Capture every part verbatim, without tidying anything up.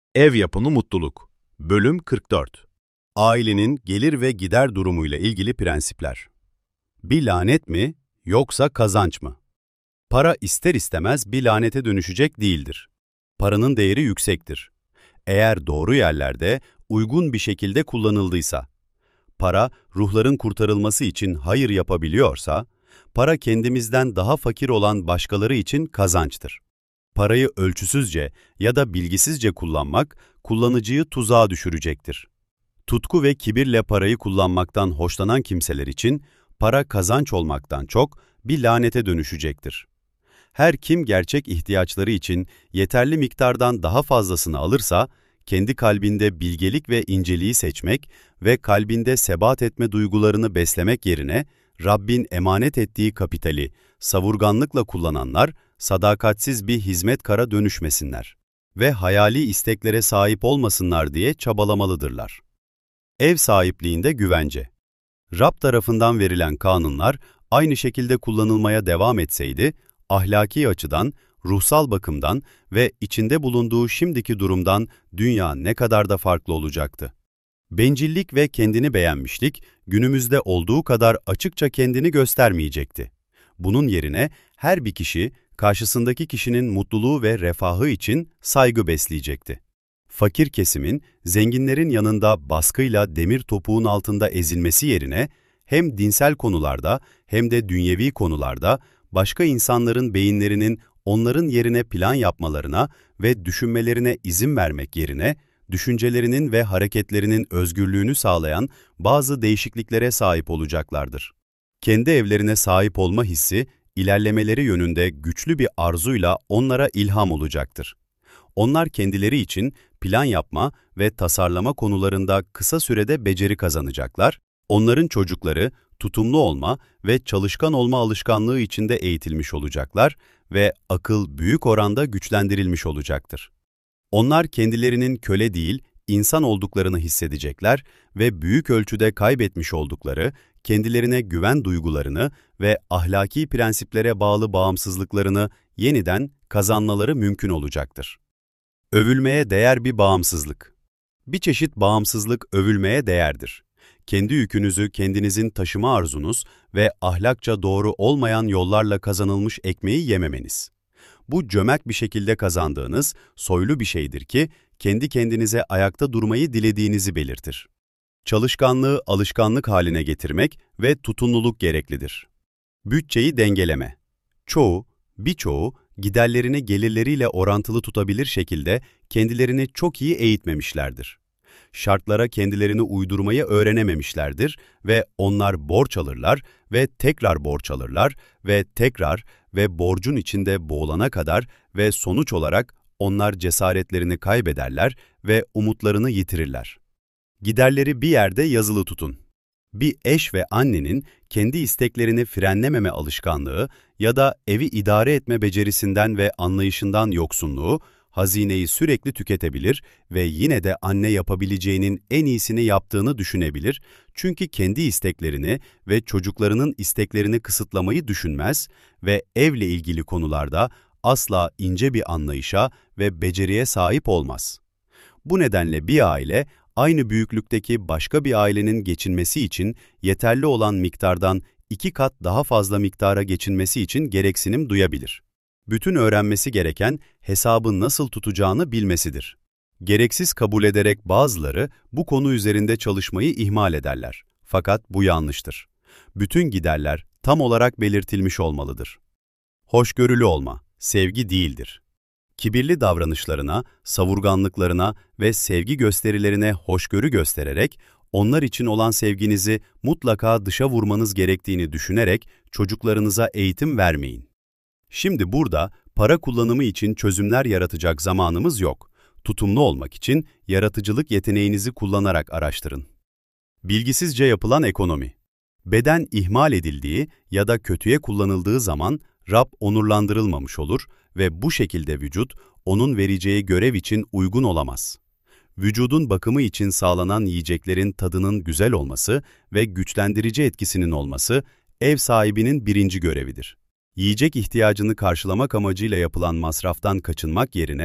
Ev yapımı mutluluk. Bölüm kırk dört. Ailenin gelir ve gider durumuyla ilgili prensipler. Bir lanet mi, yoksa kazanç mı? Para ister istemez bir lanete dönüşecek değildir. Paranın değeri yüksektir. Eğer doğru yerlerde, uygun bir şekilde kullanıldıysa. Para, ruhların kurtarılması için hayır yapabiliyorsa, para kendimizden daha fakir olan başkaları için kazançtır. Parayı ölçüsüzce ya da bilgisizce kullanmak, kullanıcıyı tuzağa düşürecektir. Tutku ve kibirle parayı kullanmaktan hoşlanan kimseler için, para kazanç olmaktan çok bir lanete dönüşecektir. Her kim gerçek ihtiyaçları için yeterli miktardan daha fazlasını alırsa, kendi kalbinde bilgelik ve inceliği seçmek ve kalbinde sebat etme duygularını beslemek yerine, Rabbin emanet ettiği kapitali savurganlıkla kullananlar, sadakatsiz bir hizmetkara dönüşmesinler ve hayali isteklere sahip olmasınlar diye çabalamalıdırlar. Ev sahipliğinde güvence. Rab tarafından verilen kanunlar aynı şekilde kullanılmaya devam etseydi, ahlaki açıdan, ruhsal bakımdan ve içinde bulunduğu şimdiki durumdan dünya ne kadar da farklı olacaktı. Bencillik ve kendini beğenmişlik günümüzde olduğu kadar açıkça kendini göstermeyecekti. Bunun yerine her bir kişi karşısındaki kişinin mutluluğu ve refahı için saygı besleyecekti. Fakir kesimin zenginlerin yanında baskıyla demir topuğun altında ezilmesi yerine hem dinsel konularda hem de dünyevi konularda başka insanların beyinlerinin onların yerine plan yapmalarına ve düşünmelerine izin vermek yerine, düşüncelerinin ve hareketlerinin özgürlüğünü sağlayan bazı değişikliklere sahip olacaklardır. Kendi evlerine sahip olma hissi, ilerlemeleri yönünde güçlü bir arzuyla onlara ilham olacaktır. Onlar kendileri için plan yapma ve tasarlama konularında kısa sürede beceri kazanacaklar, onların çocukları tutumlu olma ve çalışkan olma alışkanlığı içinde eğitilmiş olacaklar ve akıl büyük oranda güçlendirilmiş olacaktır. Onlar kendilerinin köle değil, insan olduklarını hissedecekler ve büyük ölçüde kaybetmiş oldukları, kendilerine güven duygularını ve ahlaki prensiplere bağlı bağımsızlıklarını yeniden kazanmaları mümkün olacaktır. Övülmeye değer bir bağımsızlık. Bir çeşit bağımsızlık övülmeye değerdir. Kendi yükünüzü kendinizin taşıma arzunuz ve ahlakça doğru olmayan yollarla kazanılmış ekmeği yememeniz. Bu cömert bir şekilde kazandığınız, soylu bir şeydir ki, kendi kendinize ayakta durmayı dilediğinizi belirtir. Çalışkanlığı alışkanlık haline getirmek ve tutumluluk gereklidir. Bütçeyi dengeleme. Çoğu, birçoğu, giderlerini gelirleriyle orantılı tutabilir şekilde kendilerini çok iyi eğitmemişlerdir. Şartlara kendilerini uydurmayı öğrenememişlerdir ve onlar borç alırlar ve tekrar borç alırlar ve tekrar ve borcun içinde boğulana kadar ve sonuç olarak onlar cesaretlerini kaybederler ve umutlarını yitirirler. Giderleri bir yerde yazılı tutun. Bir eş ve annenin kendi isteklerini frenlememe alışkanlığı ya da evi idare etme becerisinden ve anlayışından yoksunluğu, hazineyi sürekli tüketebilir ve yine de anne yapabileceğinin en iyisini yaptığını düşünebilir, çünkü kendi isteklerini ve çocuklarının isteklerini kısıtlamayı düşünmez ve evle ilgili konularda asla ince bir anlayışa ve beceriye sahip olmaz. Bu nedenle bir aile, aynı büyüklükteki başka bir ailenin geçinmesi için yeterli olan miktardan iki kat daha fazla miktara geçinmesi için gereksinim duyabilir. Bütün öğrenmesi gereken hesabı nasıl tutacağını bilmesidir. Gereksiz kabul ederek bazıları bu konu üzerinde çalışmayı ihmal ederler. Fakat bu yanlıştır. Bütün giderler tam olarak belirtilmiş olmalıdır. Hoşgörülü olma, sevgi değildir. Kibirli davranışlarına, savurganlıklarına ve sevgi gösterilerine hoşgörü göstererek, onlar için olan sevginizi mutlaka dışa vurmanız gerektiğini düşünerek çocuklarınıza eğitim vermeyin. Şimdi burada para kullanımı için çözümler yaratacak zamanımız yok. Tutumlu olmak için yaratıcılık yeteneğinizi kullanarak araştırın. Bilgisizce yapılan ekonomi. Beden ihmal edildiği ya da kötüye kullanıldığı zaman Rab onurlandırılmamış olur ve bu şekilde vücut, onun vereceği görev için uygun olamaz. Vücudun bakımı için sağlanan yiyeceklerin tadının güzel olması ve güçlendirici etkisinin olması, ev sahibinin birinci görevidir. Yiyecek ihtiyacını karşılamak amacıyla yapılan masraftan kaçınmak yerine,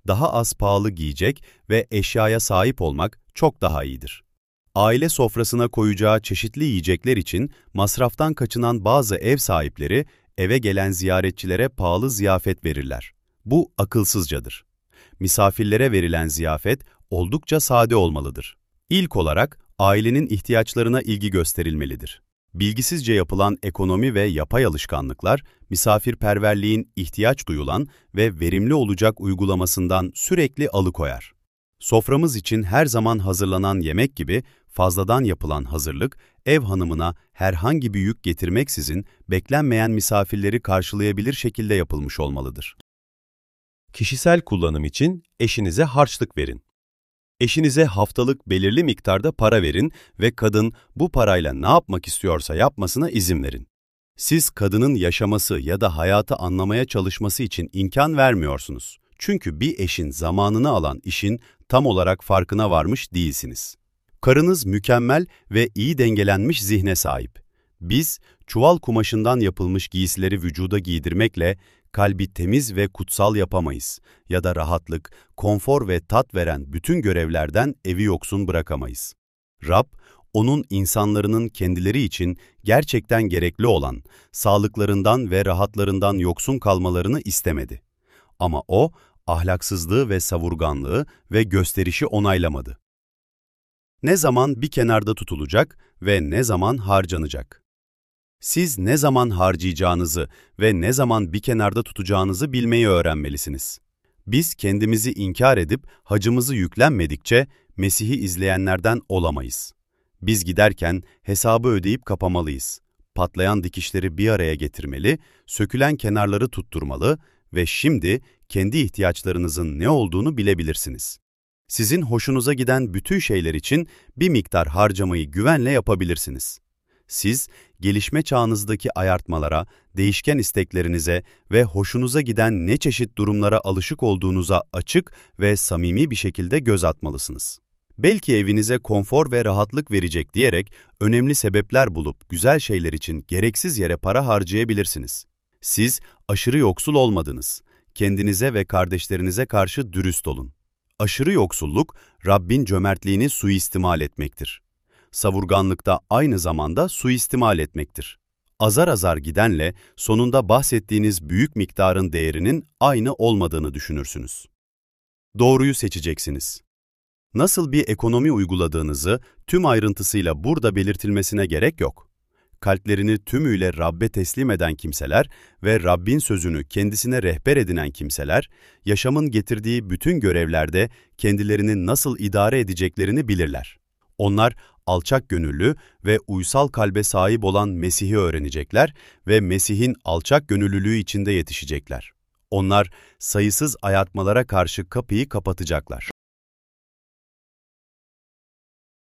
daha az pahalı giyecek ve eşyaya sahip olmak çok daha iyidir. Aile sofrasına koyacağı çeşitli yiyecekler için masraftan kaçınan bazı ev sahipleri eve gelen ziyaretçilere pahalı ziyafet verirler. Bu akılsızcadır. Misafirlere verilen ziyafet oldukça sade olmalıdır. İlk olarak ailenin ihtiyaçlarına ilgi gösterilmelidir. Bilgisizce yapılan ekonomi ve yapay alışkanlıklar, misafirperverliğin ihtiyaç duyulan ve verimli olacak uygulamasından sürekli alıkoyar. Soframız için her zaman hazırlanan yemek gibi fazladan yapılan hazırlık, ev hanımına herhangi bir yük getirmeksizin beklenmeyen misafirleri karşılayabilir şekilde yapılmış olmalıdır. Kişisel kullanım için eşinize harçlık verin. Eşinize haftalık belirli miktarda para verin ve kadın bu parayla ne yapmak istiyorsa yapmasına izin verin. Siz kadının yaşaması ya da hayatı anlamaya çalışması için imkan vermiyorsunuz. Çünkü bir eşin zamanını alan işin tam olarak farkına varmış değilsiniz. Karınız mükemmel ve iyi dengelenmiş zihne sahip. Biz, çuval kumaşından yapılmış giysileri vücuda giydirmekle kalbi temiz ve kutsal yapamayız ya da rahatlık, konfor ve tat veren bütün görevlerden evi yoksun bırakamayız. Rab, onun insanların kendileri için gerçekten gerekli olan, sağlıklarından ve rahatlarından yoksun kalmalarını istemedi. Ama o, ahlaksızlığı ve savurganlığı ve gösterişi onaylamadı. Ne zaman bir kenarda tutulacak ve ne zaman harcanacak? Siz ne zaman harcayacağınızı ve ne zaman bir kenarda tutacağınızı bilmeyi öğrenmelisiniz. Biz kendimizi inkar edip hacımızı yüklenmedikçe Mesih'i izleyenlerden olamayız. Biz giderken hesabı ödeyip kapamalıyız. Patlayan dikişleri bir araya getirmeli, sökülen kenarları tutturmalı ve şimdi kendi ihtiyaçlarınızın ne olduğunu bilebilirsiniz. Sizin hoşunuza giden bütün şeyler için bir miktar harcamayı güvenle yapabilirsiniz. Siz, gelişme çağınızdaki ayartmalara, değişken isteklerinize ve hoşunuza giden ne çeşit durumlara alışık olduğunuza açık ve samimi bir şekilde göz atmalısınız. Belki evinize konfor ve rahatlık verecek diyerek önemli sebepler bulup güzel şeyler için gereksiz yere para harcayabilirsiniz. Siz aşırı yoksul olmadınız. Kendinize ve kardeşlerinize karşı dürüst olun. Aşırı yoksulluk, Rabbin cömertliğini suistimal etmektir. Savurganlıkta aynı zamanda suistimal etmektir. Azar azar gidenle sonunda bahsettiğiniz büyük miktarın değerinin aynı olmadığını düşünürsünüz. Doğruyu seçeceksiniz. Nasıl bir ekonomi uyguladığınızı tüm ayrıntısıyla burada belirtilmesine gerek yok. Kalplerini tümüyle Rabbe teslim eden kimseler ve Rabbin sözünü kendisine rehber edinen kimseler, yaşamın getirdiği bütün görevlerde kendilerini nasıl idare edeceklerini bilirler. Onlar, alçak gönüllü ve uysal kalbe sahip olan Mesih'i öğrenecekler ve Mesih'in alçak gönüllülüğü içinde yetişecekler. Onlar, sayısız ayartmalara karşı kapıyı kapatacaklar.